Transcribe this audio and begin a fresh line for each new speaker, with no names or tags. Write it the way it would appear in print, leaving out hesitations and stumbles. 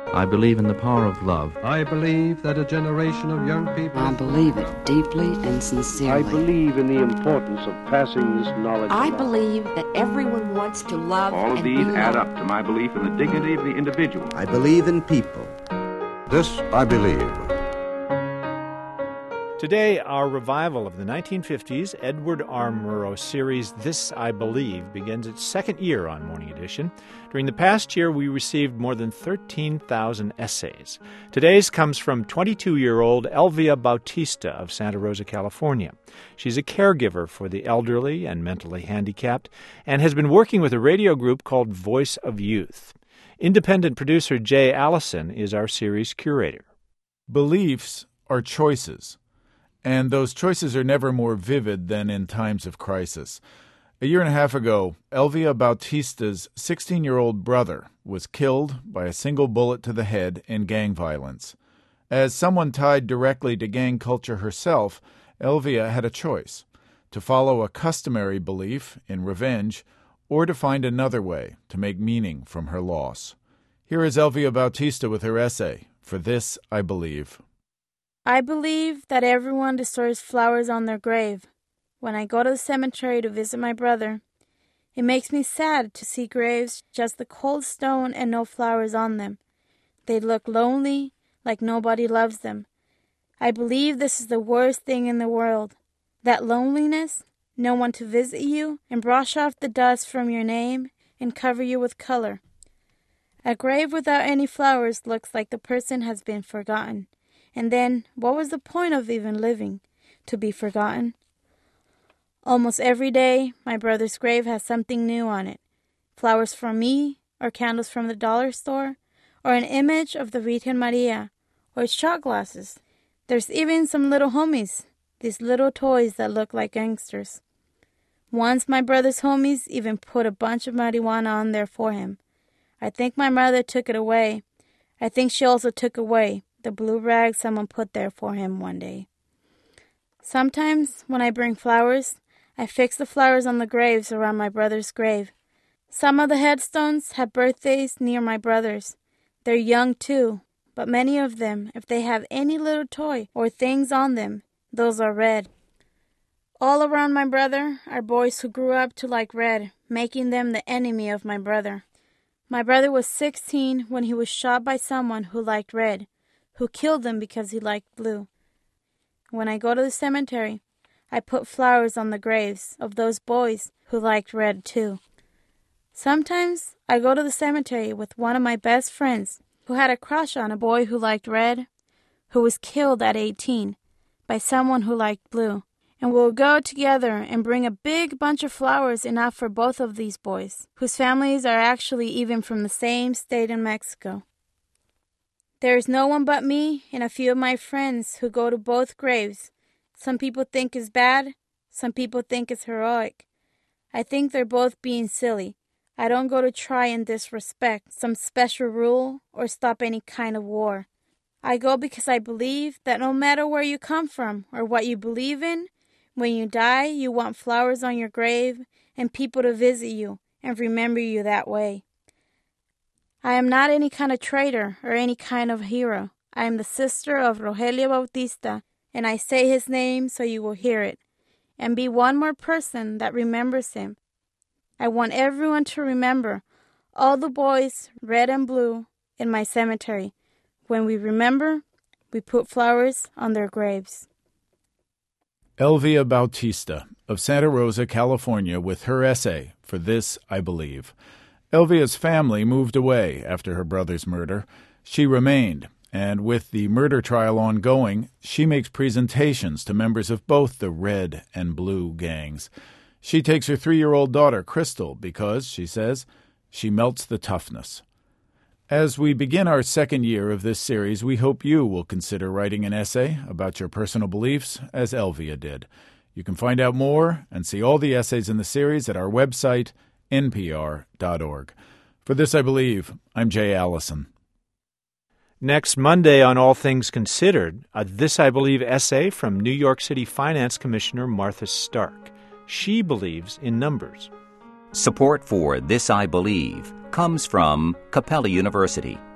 I believe in the power of love.
I believe that a generation of young people...
I believe it deeply and sincerely.
I believe in the importance of passing this knowledge
I
along.
believe that everyone wants to love
All of
and
these
be
add
loved.
up to my belief in the dignity of the individual.
I believe in people.
This I believe.
Today, our revival of the 1950s Edward R. Murrow series This I Believe begins its second year on Morning Edition. During the past year, we received more than 13,000 essays. Today's comes from 22-year-old Elvia Bautista of Santa Rosa, California. She's a caregiver for the elderly and mentally handicapped and has been working with a radio group called Voice of Youth. Independent producer Jay Allison is our series curator.
Beliefs are choices. And those choices are never more vivid than in times of crisis. A year and a half ago, Elvia Bautista's 16-year-old brother was killed by a single bullet to the head in gang violence. As someone tied directly to gang culture herself, Elvia had a choice: to follow a customary belief in revenge or to find another way to make meaning from her loss. Here is Elvia Bautista with her essay, For This I Believe.
I believe that everyone deserves flowers on their grave. When I go to the cemetery to visit my brother, it makes me sad to see graves just the cold stone and no flowers on them. They look lonely, like nobody loves them. I believe this is the worst thing in the world. That loneliness, no one to visit you and brush off the dust from your name and cover you with color. A grave without any flowers looks like the person has been forgotten. And then, what was the point of even living? To be forgotten? Almost every day, my brother's grave has something new on it. Flowers from me, or candles from the dollar store, or an image of the Virgen Maria, or shot glasses. There's even some little homies, these little toys that look like gangsters. Once my brother's homies even put a bunch of marijuana on there for him. I think my mother took it away. I think she also took away the blue rag someone put there for him one day. Sometimes, when I bring flowers, I fix the flowers on the graves around my brother's grave. Some of the headstones have birthdays near my brother's. They're young too, but many of them, if they have any little toy or things on them, those are red. All around my brother are boys who grew up to like red, making them the enemy of my brother. My brother was 16 when he was shot by someone who liked red, who killed him because he liked blue. When I go to the cemetery, I put flowers on the graves of those boys who liked red too. Sometimes I go to the cemetery with one of my best friends who had a crush on a boy who liked red, who was killed at 18 by someone who liked blue. And we'll go together and bring a big bunch of flowers, enough for both of these boys, whose families are actually even from the same state in Mexico. There is no one but me and a few of my friends who go to both graves. Some people think it's bad, some people think it's heroic. I think they're both being silly. I don't go to try and disrespect some special rule or stop any kind of war. I go because I believe that no matter where you come from or what you believe in, when you die, you want flowers on your grave and people to visit you and remember you that way. I am not any kind of traitor or any kind of hero. I am the sister of Rogelio Bautista, and I say his name so you will hear it, and be one more person that remembers him. I want everyone to remember all the boys, red and blue, in my cemetery. When we remember, we put flowers on their graves.
Elvia Bautista of Santa Rosa, California, with her essay, For This I Believe. Elvia's family moved away after her brother's murder. She remained, and with the murder trial ongoing, she makes presentations to members of both the red and blue gangs. She takes her 3-year-old daughter, Crystal, because, she says, she melts the toughness. As we begin our second year of this series, we hope you will consider writing an essay about your personal beliefs, as Elvia did. You can find out more and see all the essays in the series at our website, npr.org. For This I Believe, I'm Jay Allison.
Next Monday on All Things Considered, a This I Believe essay from New York City Finance Commissioner Martha Stark. She believes in numbers.
Support for This I Believe comes from Capella University.